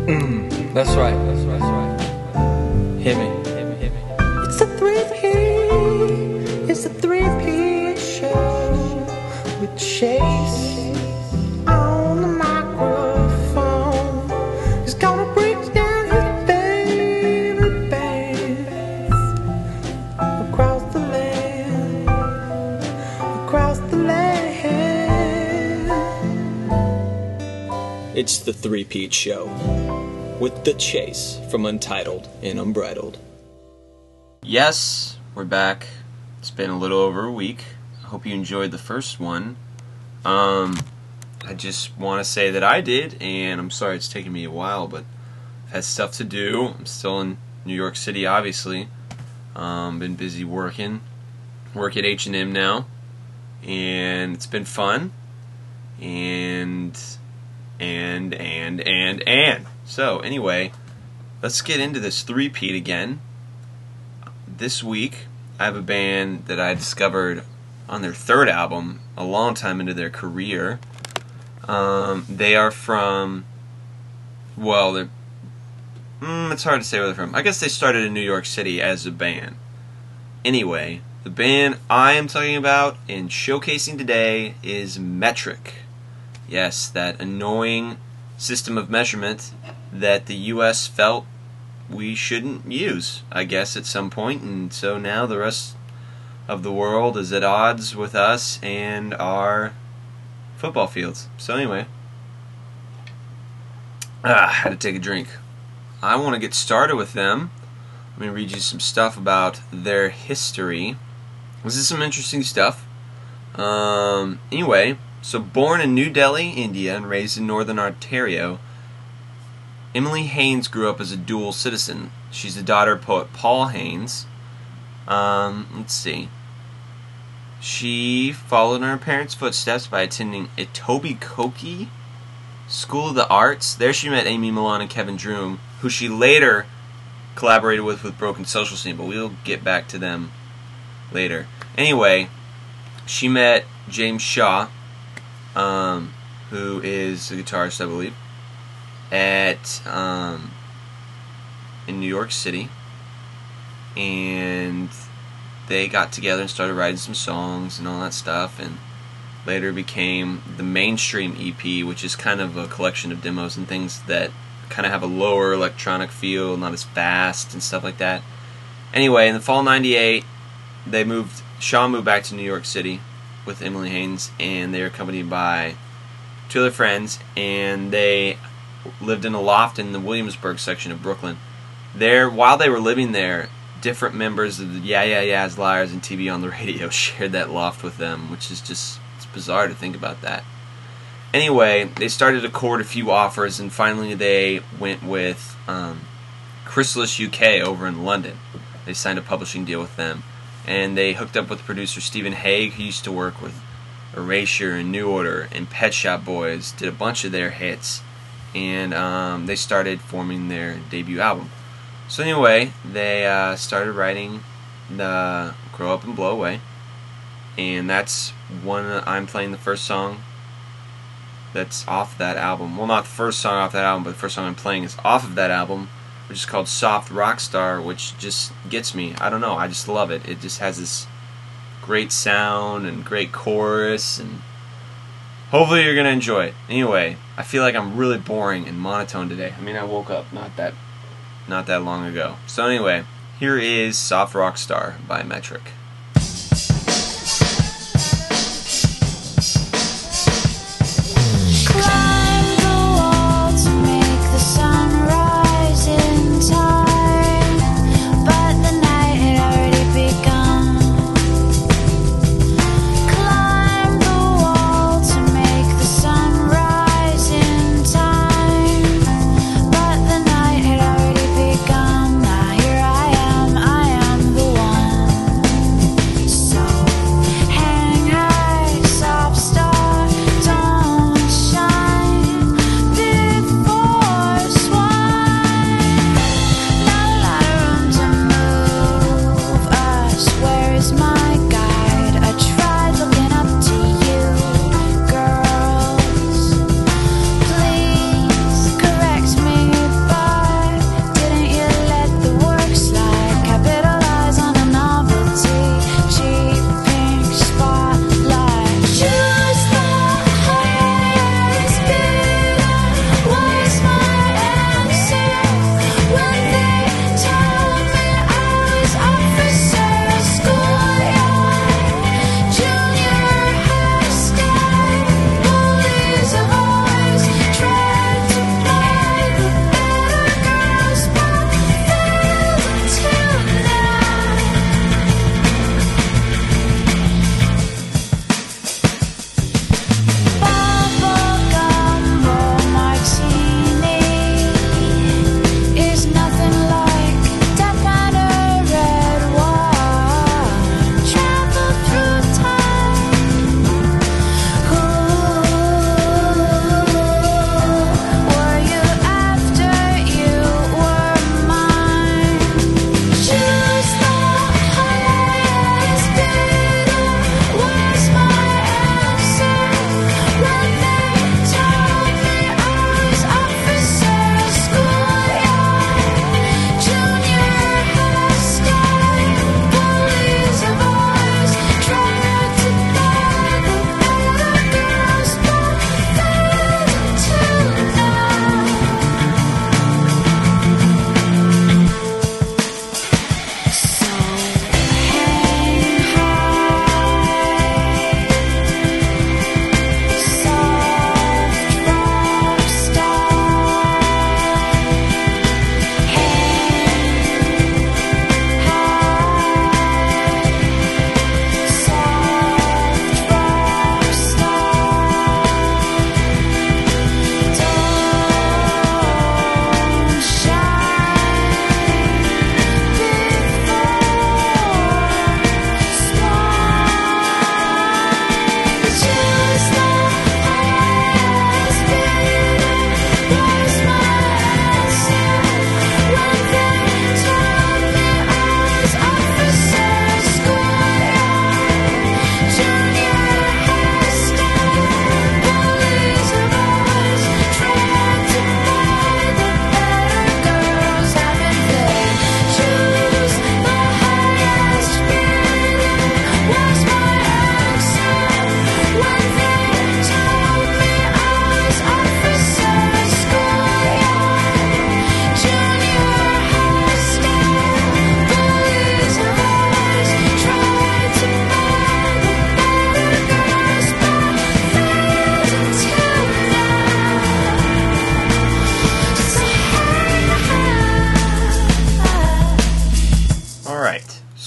That's right. That's right. Hit me. It's a 3P. It's a 3P show with Chase on the microphone. He's gonna break down his favorite bands across the land, across the land. It's the Three-Peat Show with The Chase from Untitled and Unbridled. Yes, we're back. It's been a little over a week. I hope you enjoyed the first one. I just want to say that I did, and I'm sorry it's taken me a while, but I've had stuff to do. I'm still in New York City, obviously. Been busy working. Work at H&M now, and it's been fun. So, anyway, let's get into this three-peat again. This week, I have a band that I discovered on their third album, a long time into their career. They are from, well, it's hard to say where they're from. I guess they started in New York City as a band. Anyway, the band I am talking about and showcasing today is Metric. Yes, that annoying system of measurement that the U.S. felt we shouldn't use, I guess, at some point, and so now the rest of the world is at odds with us and our football fields. So anyway, I had to take a drink. I want to get started with them. Let me read you some stuff about their history. This is some interesting stuff. Anyway, so born in New Delhi, India, and raised in Northern Ontario, Emily Haines grew up as a dual citizen. She's the daughter of poet Paul Haines. Let's see. She followed in her parents' footsteps by attending Etobicoke School of the Arts. There she met Amy Millan and Kevin Droom, who she later collaborated with Broken Social Scene, but we'll get back to them later. Anyway, she met James Shaw, who is a guitarist, I believe, in New York City, and they got together and started writing some songs and all that stuff, and later became the Mainstream EP, which is kind of a collection of demos and things that kind of have a lower electronic feel, not as fast and stuff like that. Anyway, in the fall of '98, Shaw moved back to New York City with Emily Haines, and they were accompanied by two other friends, and they lived in a loft in the Williamsburg section of Brooklyn. While they were living there, different members of the Yeah Yeah Yeahs, Liars, and TV on the Radio shared that loft with them, which is just, it's bizarre to think about that. Anyway, they started to court a few offers, and finally they went with Chrysalis UK over in London. They signed a publishing deal with them, and they hooked up with producer Stephen Hague, who used to work with Erasure and New Order and Pet Shop Boys, did a bunch of their hits, and they started forming their debut album. So anyway, they started writing the Grow Up and Blow Away, and that's I'm playing the first song that's off that album. Well, not the first song off that album, but the first song I'm playing is off of that album, which is called Soft Rockstar, which just gets me. I don't know, I just love it. It just has this great sound and great chorus, and hopefully you're going to enjoy it. Anyway, I feel like I'm really boring and monotone today. I mean, I woke up not that long ago. So anyway, here is Soft Rockstar by Metric.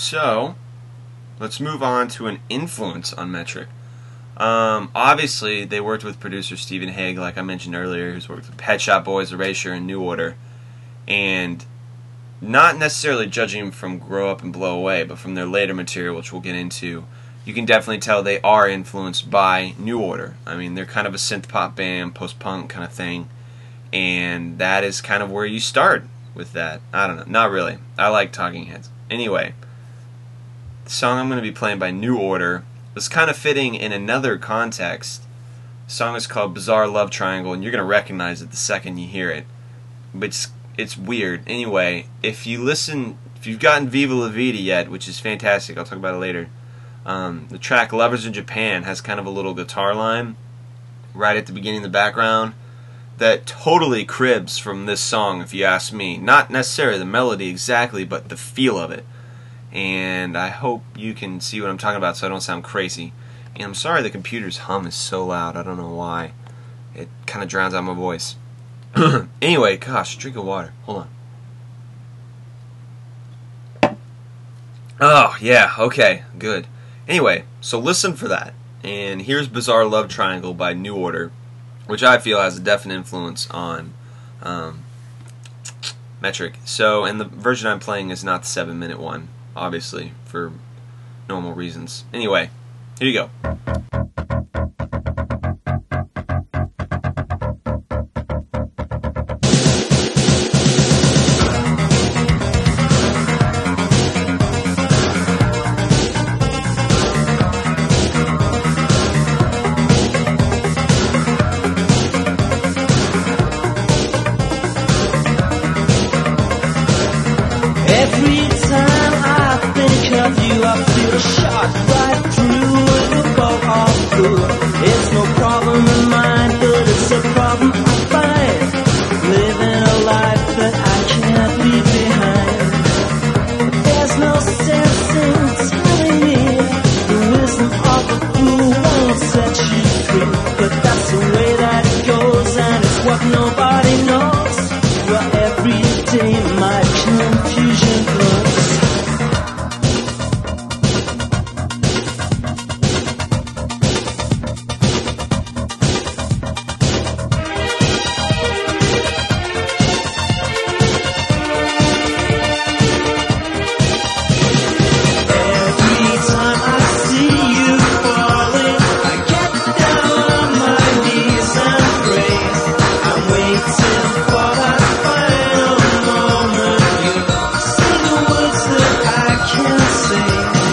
So, let's move on to an influence on Metric. Obviously, they worked with producer Stephen Hague, like I mentioned earlier, who's worked with Pet Shop Boys, Erasure, and New Order. And not necessarily judging them from Grow Up and Blow Away, but from their later material, which we'll get into, you can definitely tell they are influenced by New Order. I mean, they're kind of a synth-pop band, post-punk kind of thing, and that is kind of where you start with that. I don't know, not really. I like Talking Heads. Anyway, the song I'm going to be playing by New Order was kind of fitting in another context. The song is called Bizarre Love Triangle, and you're going to recognize it the second you hear it. But it's weird. Anyway, if you've gotten Viva La Vida yet, which is fantastic, I'll talk about it later, the track Lovers in Japan has kind of a little guitar line right at the beginning of the background that totally cribs from this song, if you ask me. Not necessarily the melody exactly, but the feel of it. And I hope you can see what I'm talking about so I don't sound crazy. And I'm sorry the computer's hum is so loud. I don't know why. It kind of drowns out my voice. Anyway, gosh, drink of water. Hold on. Oh, yeah, okay, good. Anyway, so listen for that. And here's Bizarre Love Triangle by New Order, which I feel has a definite influence on Metric. So, and the version I'm playing is not the 7-minute one, obviously, for normal reasons. Anyway, here you go. Every time I think of you, I feel a shot right through the boat of good. It's no problem of mine, but it's a problem I find. Living a life that I can't leave behind. There's no sense in telling me the wisdom of a fool won't set you free. But that's the way that it goes, and it's what nobody knows. Well, every day my confusion grows. Every time I see you falling, I get down on my knees and pray. I'm waiting for that final moment. You say the words that I can't say.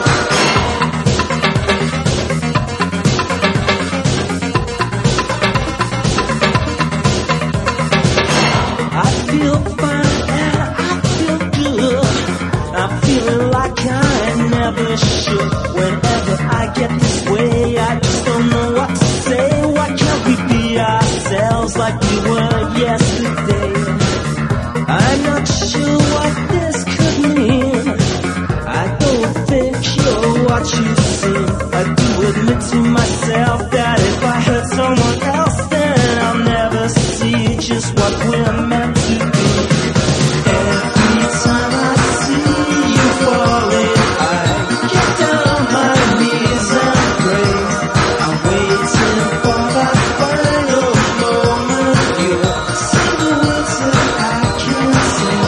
I feel fine and I feel good. I'm feeling like I never should. Whenever I get this way, I just don't know what to say. Why can't we be ourselves like we were yesterday? I'm not sure what this could mean. I don't think you're what you seem. I do admit to myself that if I hurt someone else, then I'll never see just what we're meant to be. Every time I see you falling, I get down on my knees and pray. I'm waiting for that final moment. You say the words that I can't say.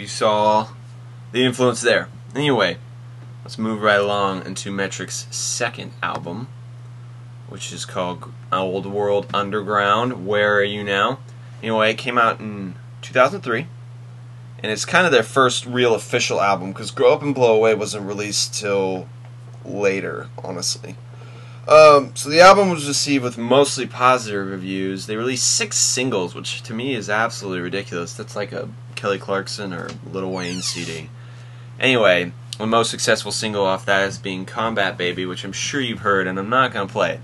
you saw the influence there. Anyway, let's move right along into Metric's second album, which is called Old World Underground. Where Are You Now? Anyway, it came out in 2003, and it's kind of their first real official album, because Grow Up and Blow Away wasn't released till later, honestly. So the album was received with mostly positive reviews. They released 6 singles, which to me is absolutely ridiculous. That's like a Kelly Clarkson or Lil Wayne CD. Anyway, the most successful single off that is being Combat Baby, which I'm sure you've heard, and I'm not going to play it.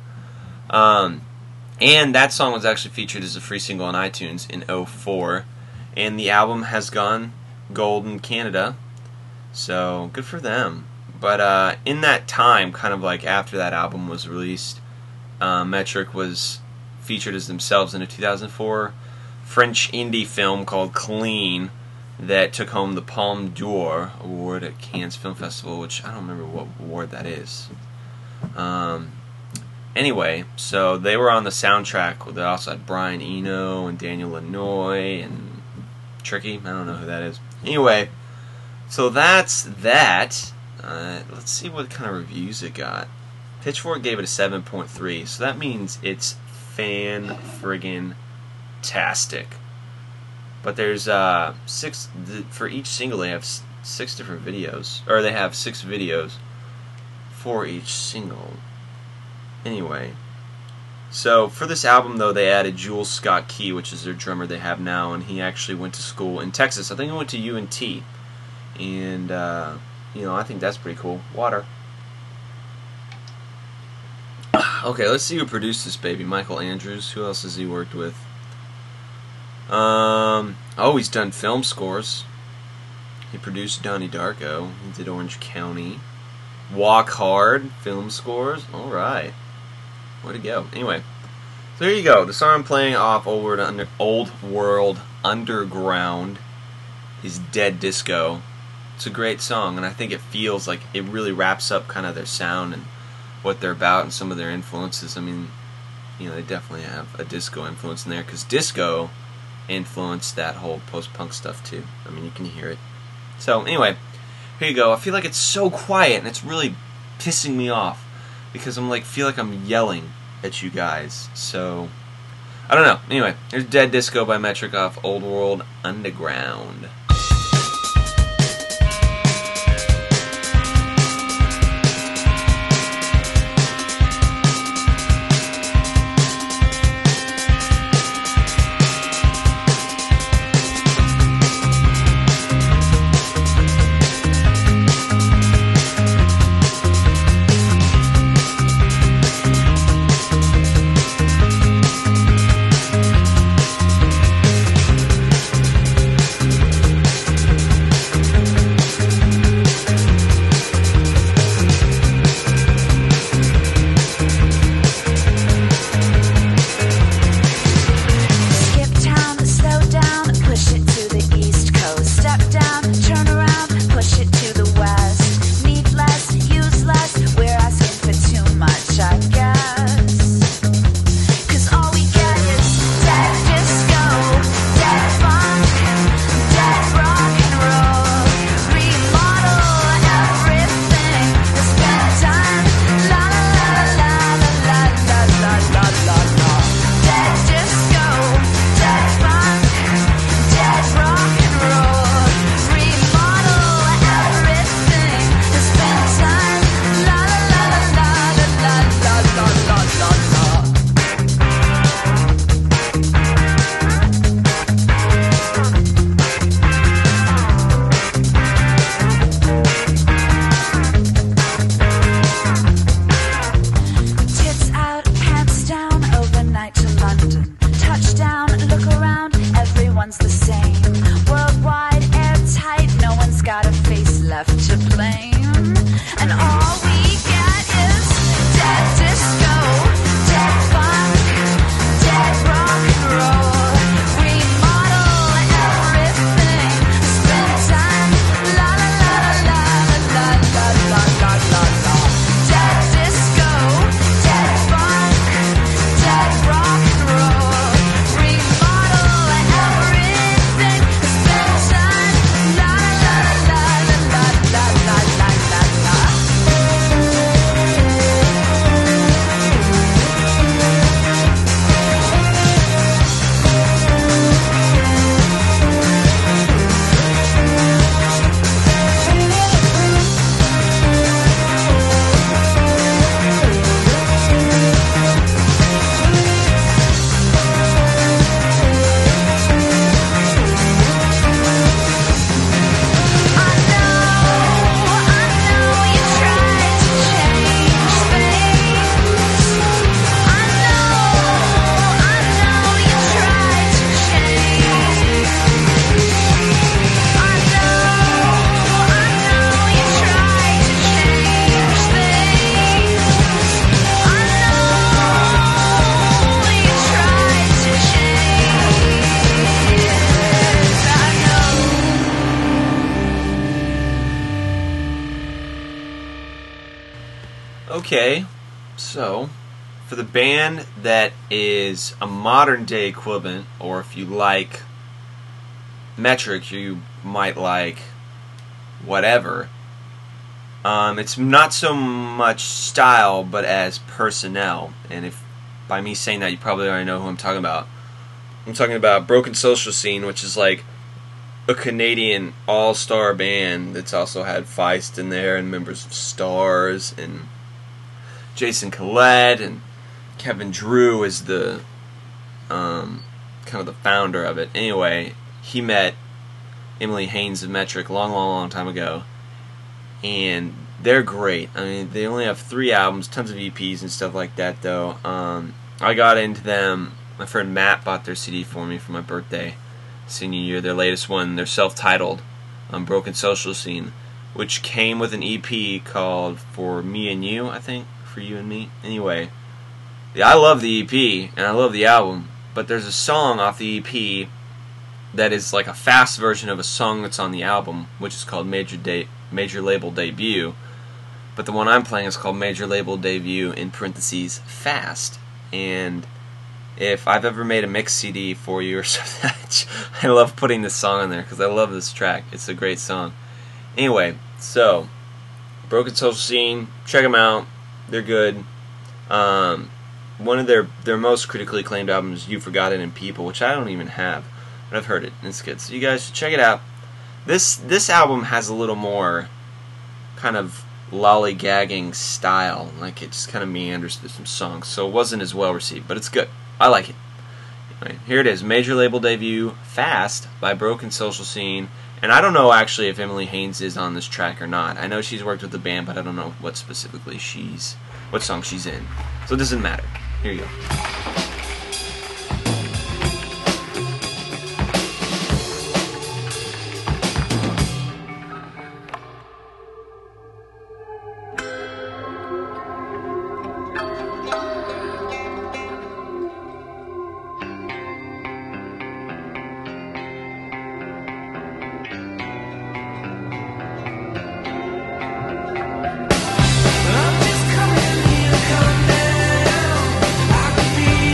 And that song was actually featured as a free single on iTunes in 2004. And the album has gone gold in Canada, so good for them. But in that time, kind of like after that album was released, Metric was featured as themselves in a 2004 French indie film called Clean that took home the Palme d'Or award at Cannes Film Festival, which I don't remember what award that is. Anyway, so they were on the soundtrack. They also had Brian Eno and Daniel Lanois and Tricky. I don't know who that is. Anyway, so that's that. Let's see what kind of reviews it got. Pitchfork gave it a 7.3, so that means it's fan-friggin-tastic. But there's 6 for each single. They have 6 different videos, or they have 6 videos for each single. Anyway, so for this album though, they added Jules Scott Key, which is their drummer they have now, and he actually went to school in Texas. I think he went to UNT, and you know, I think that's pretty cool. Water. Okay, let's see who produced this baby. Michael Andrews. Who else has he worked with? Oh, he's done film scores. He produced Donnie Darko. He did Orange County. Walk Hard. Film scores. Alright. Way to go. Anyway, so here you go. The song I'm playing off Old World Underground is Dead Disco. It's a great song, and I think it feels like it really wraps up kind of their sound and what they're about and some of their influences. I mean, you know, they definitely have a disco influence in there, because disco influenced that whole post-punk stuff too. I mean, you can hear it. So anyway, here you go. I feel like it's so quiet, and it's really pissing me off, because I'm like, feel like I'm yelling at you guys. So I don't know. Anyway, here's Dead Disco by Metric off Old World Underground. Rock and roll. Okay, so for the band that is a modern day equivalent, or if you like Metric, you might like whatever. It's not so much style, but as personnel. And if by me saying that, you probably already know who I'm talking about. I'm talking about Broken Social Scene, which is like a Canadian all-star band that's also had Feist in there, and members of Stars, and Jason Collette, and Kevin Drew is the kind of the founder of it. Anyway, he met Emily Haynes of Metric long time ago, and they're great. I mean, they only have 3 albums, tons of EPs and stuff like that, though. I got into them. My friend Matt bought their CD for me for my birthday, senior year. Their latest one, they're self-titled, Broken Social Scene, which came with an EP called For Me and You, I think, For You and Me. Anyway, yeah, I love the EP, and I love the album, but there's a song off the EP that is like a fast version of a song that's on the album, which is called Major Label Debut. But the one I'm playing is called Major Label Debut in parentheses Fast. And if I've ever made a mix CD for you or something, I love putting this song on there because I love this track. It's a great song. Anyway, so Broken Social Scene, check them out. They're good. One of their most critically acclaimed albums, You've Forgotten and People, which I don't even have. But I've heard it, and it's good. So you guys should check it out. This album has a little more kind of lollygagging style. Like, it just kind of meanders through some songs. So it wasn't as well received, but it's good. I like it. Anyway, here it is. Major Label Debut, Fast, by Broken Social Scene. And I don't know, actually, if Emily Haynes is on this track or not. I know she's worked with the band, but I don't know what specifically what song she's in. So it doesn't matter. Here you go. I'm just coming here, come down. I could be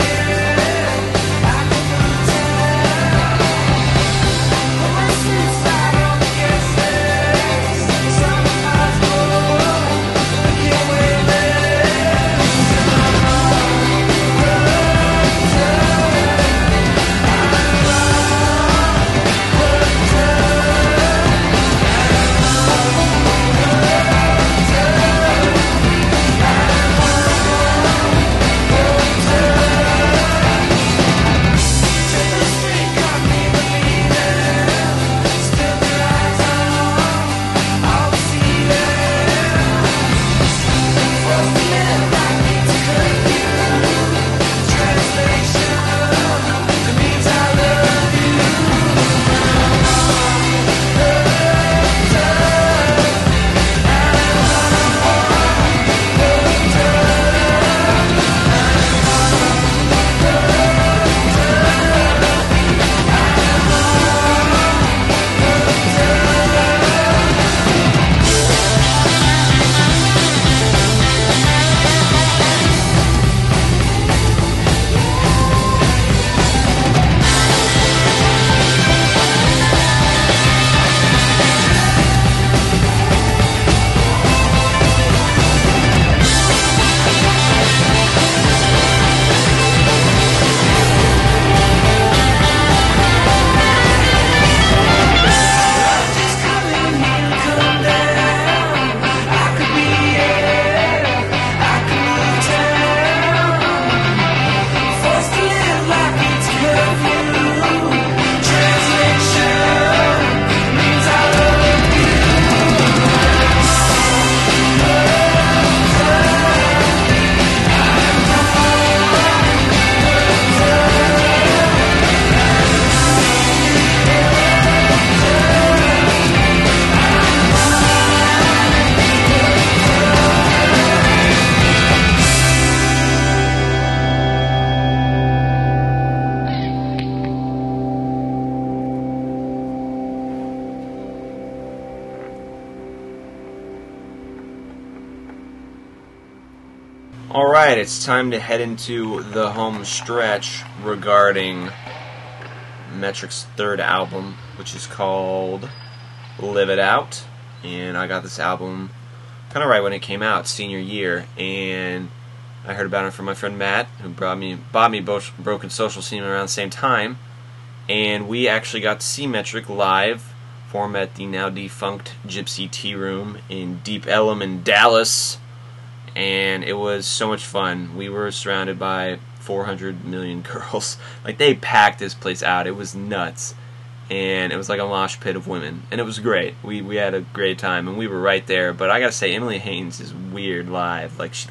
Alright, it's time to head into the home stretch regarding Metric's third album, which is called Live It Out. And I got this album kind of right when it came out, senior year, and I heard about it from my friend Matt, who bought me Broken Social Scene around the same time, and we actually got to see Metric live, perform at the now defunct Gypsy Tea Room in Deep Ellum in Dallas. And it was so much fun. We were surrounded by 400 million girls. Like, they packed this place out. It was nuts. And it was like a mosh pit of women. And it was great. We had a great time, and we were right there. But I gotta say, Emily Haynes is weird live. Like,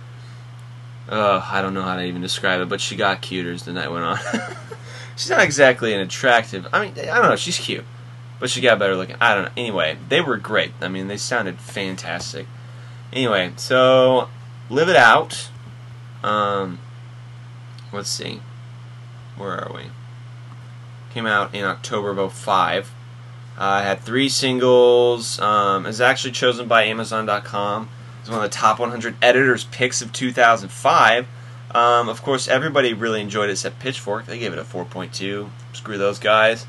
I don't know how to even describe it, but she got cuter as the night went on. She's not exactly an attractive... I mean, I don't know, she's cute. But she got better looking. I don't know. Anyway, they were great. I mean, they sounded fantastic. Anyway, so Live It Out. Let's see. Where are we? Came out in October of 2005. Had 3 singles. It was actually chosen by Amazon.com. It was one of the top 100 editors' picks of 2005. Of course, everybody really enjoyed it except Pitchfork. They gave it a 4.2. Screw those guys.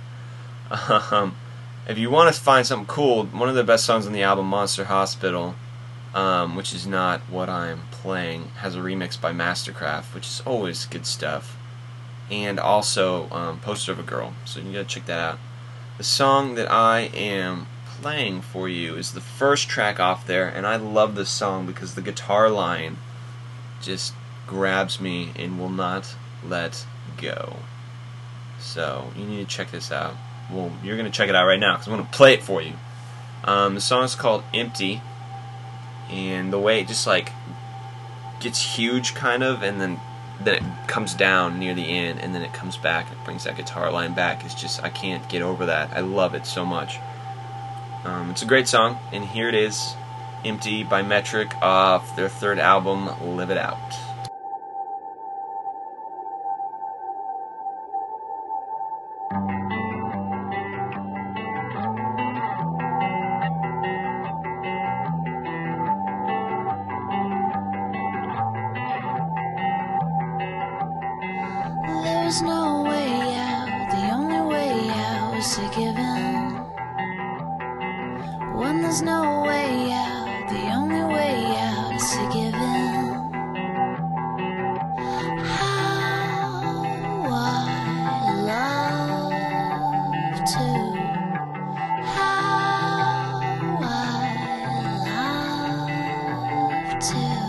If you want to find something cool, one of the best songs on the album, Monster Hospital, which is not what I'm playing, has a remix by Mastercraft, which is always good stuff. And also Poster of a Girl, so you gotta check that out. The song that I am playing for you is the first track off there, and I love this song because the guitar line just grabs me and will not let go. So you need to check this out. Well, you're gonna check it out right now because I'm gonna play it for you. The song is called Empty. And the way it just like gets huge kind of, and then it comes down near the end, and then it comes back and it brings that guitar line back. It's just, I can't get over that. I love it so much. It's a great song, and here it is, Empty by Metric off their third album, Live It Out. There's no way out, the only way out is to give in. When there's no way out, the only way out is to give in. How I love to, how I love to.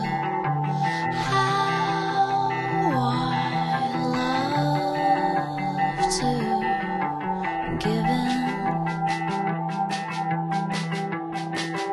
Given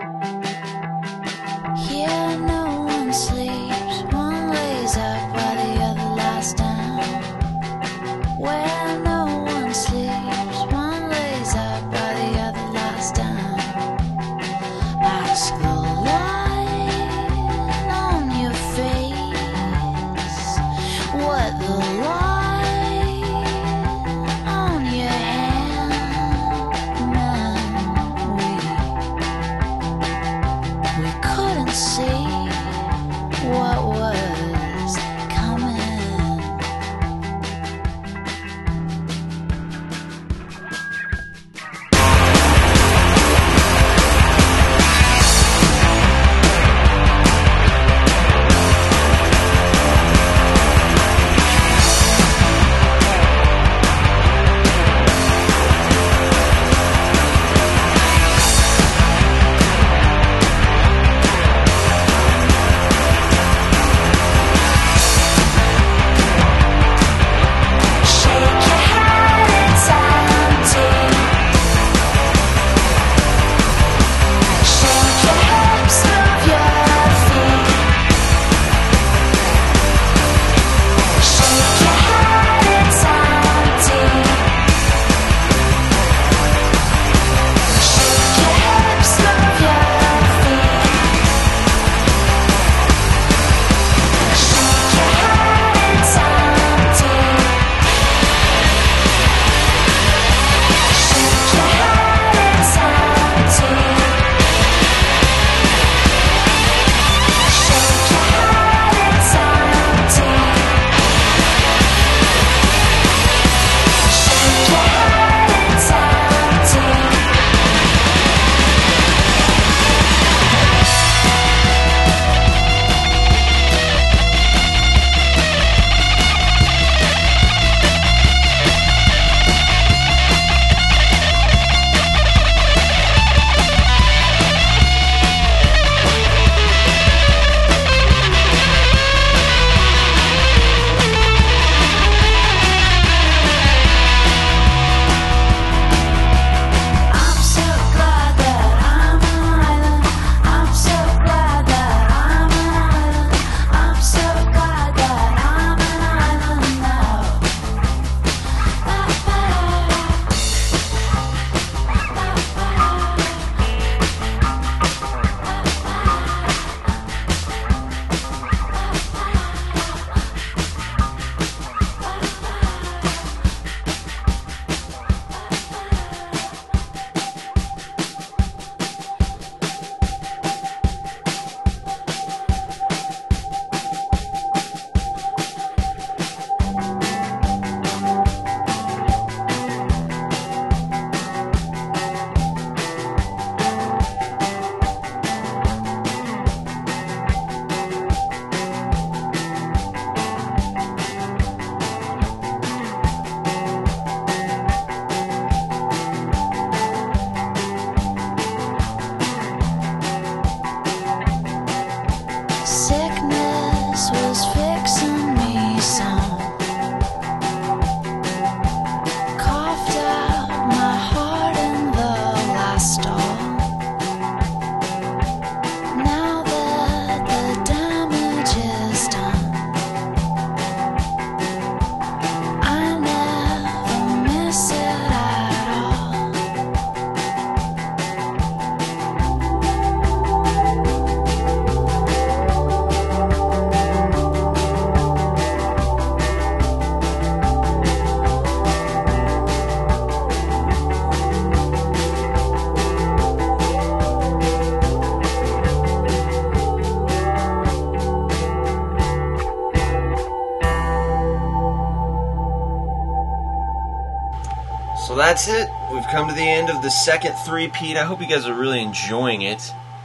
So that's it. We've come to the end of the second three-peat. I hope you guys are really enjoying it.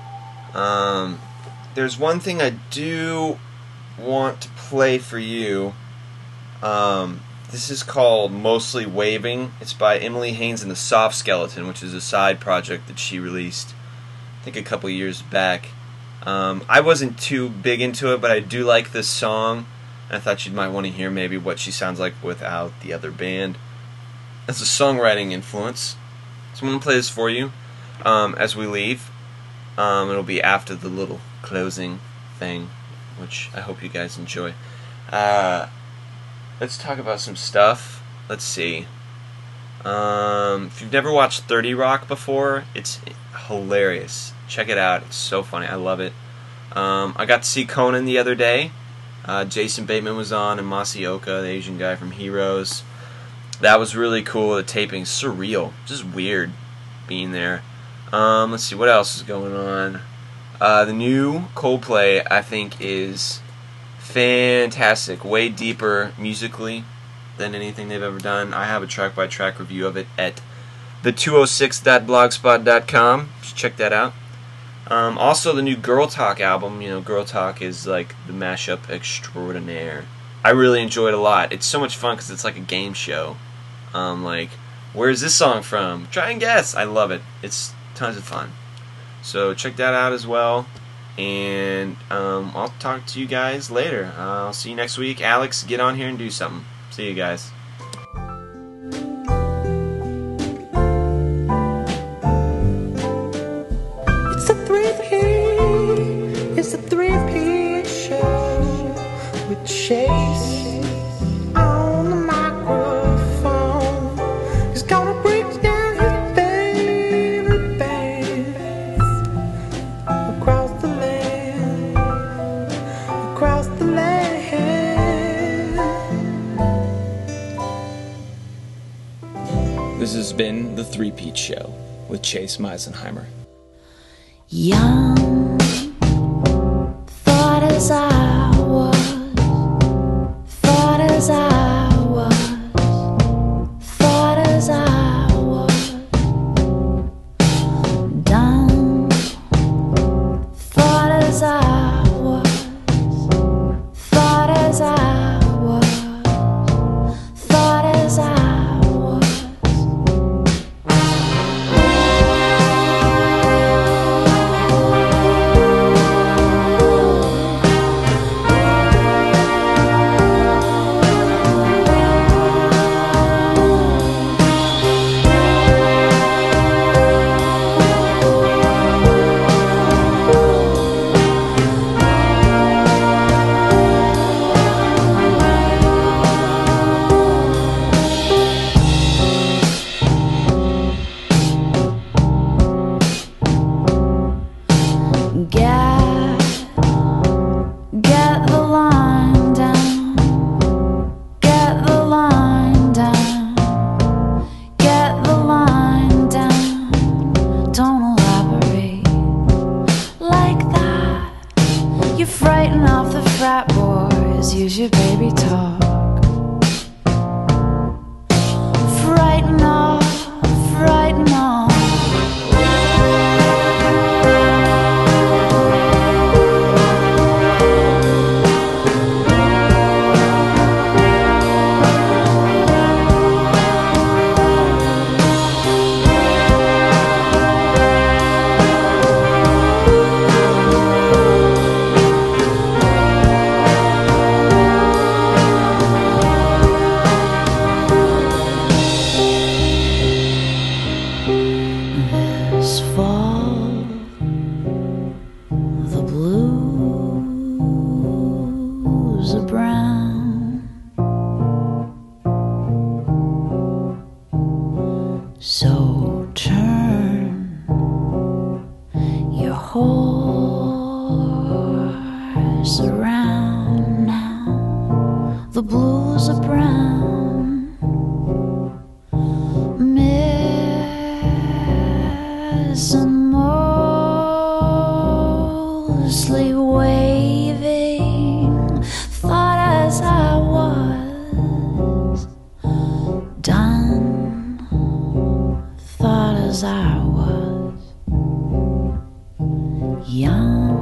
There's one thing I do want to play for you. This is called Mostly Waving. It's by Emily Haynes and the Soft Skeleton, which is a side project that she released, I think, a couple years back. I wasn't too big into it, but I do like this song. I thought you might want to hear maybe what she sounds like without the other band. That's a songwriting influence. So I'm going to play this for you as we leave. It'll be after the little closing thing, which I hope you guys enjoy. Let's talk about some stuff. Let's see. If you've never watched 30 Rock before, it's hilarious. Check it out. It's so funny. I love it. I got to see Conan the other day. Jason Bateman was on, and Masaoka, the Asian guy from Heroes. That was really cool. The taping's surreal. Just weird being there. Let's see, what else is going on? The new Coldplay, I think, is fantastic. Way deeper musically than anything they've ever done. I have a track-by-track review of it at the206.blogspot.com. Just check that out. Also, the new Girl Talk album. You know, Girl Talk is like the mashup extraordinaire. I really enjoyed it a lot. It's so much fun because it's like a game show. Like, where's this song from? Try and guess. I love it. It's tons of fun. So check that out as well. And I'll talk to you guys later. I'll see you next week. Alex, get on here and do something. See you guys. It's a three-piece show with Chase on the microphone. He's gonna break down his favorite bands across the land, across the land. This has been The Three-Peat Show with Chase Meisenheimer. Young, thought as I was, thought as I was, thought as I was, dumb, thought as I was, thought as I was, thought as I was. Get the line down, get the line down, get the line down. Don't elaborate like that. You frighten off the frat boys, use your baby talk. Frighten off, frighten off. This fall, the blues are brown. So turn your horse around now. The blues are brown. And mostly waving, thought as I was, done 'cause I was young.